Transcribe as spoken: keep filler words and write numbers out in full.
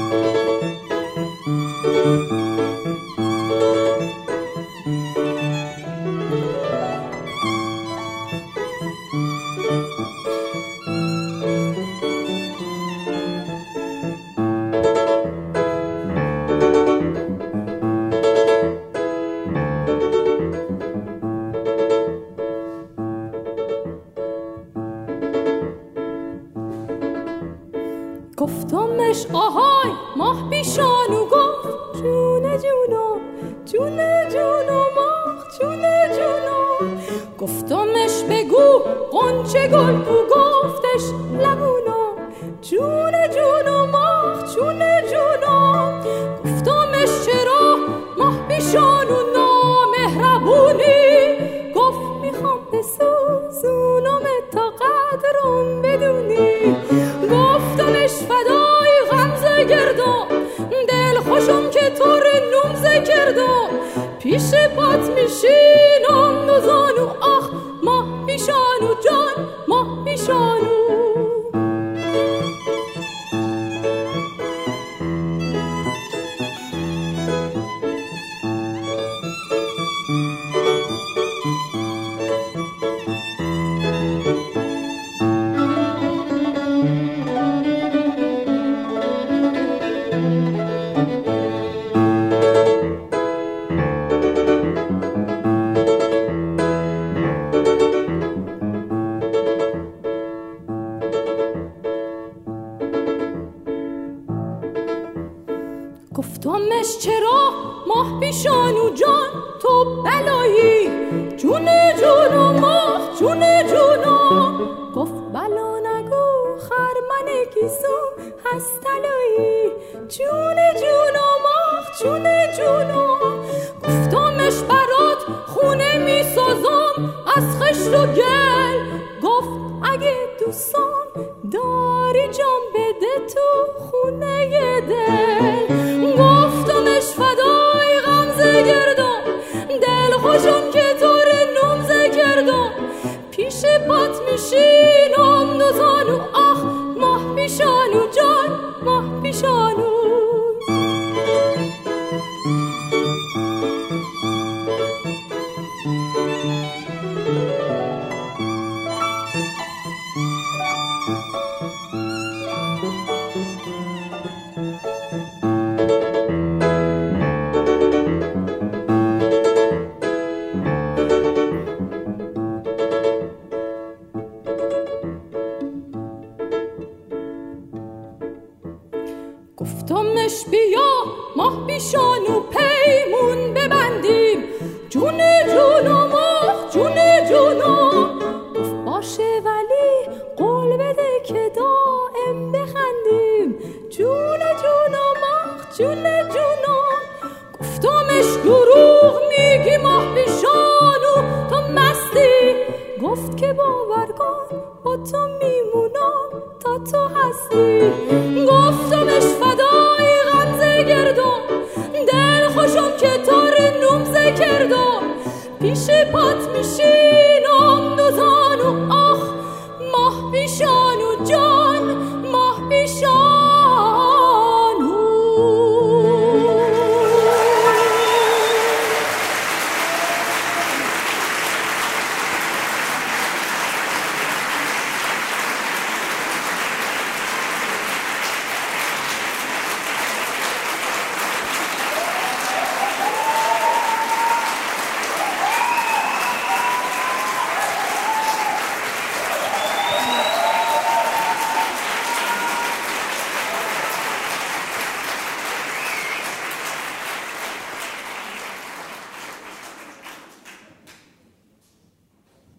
گفتمش آهای ماه پیشانو گفت جونه جونم جونه جونم ماه جونه جونم. گفتمش بگو قنچه گل بو گفتش لبونم جونه جونم ماه جونه جونم. گفتمش چرا ماه پیشانو نامهربونی گفت میخوام بسوزونم تا قدرم بدونی. گفتمش فدای غمزه گردم دل خوشم که طور نومزه کردم پیش پات میشینم دو زانو آخ ماه پیشانو جان ماه پیشانو. گفتمش چرا ماه پیشانو جان تو بلایی جونه جونم ماه جونه جونم. گفت بلا نگو خرمن گیسو هست طلایی جونه جونم ماه جونه جونم. گفتمش برات خونه میسازم از خشت و گل گفت اگه دوستان داری جان بده تو خونه دل. گفتمش فدای غمزه گردم دل خوشم که طور نومزه کردم پیش پات میشینم دو زانو آخ ماه پیشانو جان ماه پیشانو. گفتمش بیا ماه پیشانو پیمون ببندیم جونه جونم ماه جونه جونم. گفت باشه ولی قول بده که دائم بخندیم جونه جونم ماه جونه جونم. گفتمش دروغ میگی ماه پیشانو تو مستی گفت که باور کن با تو می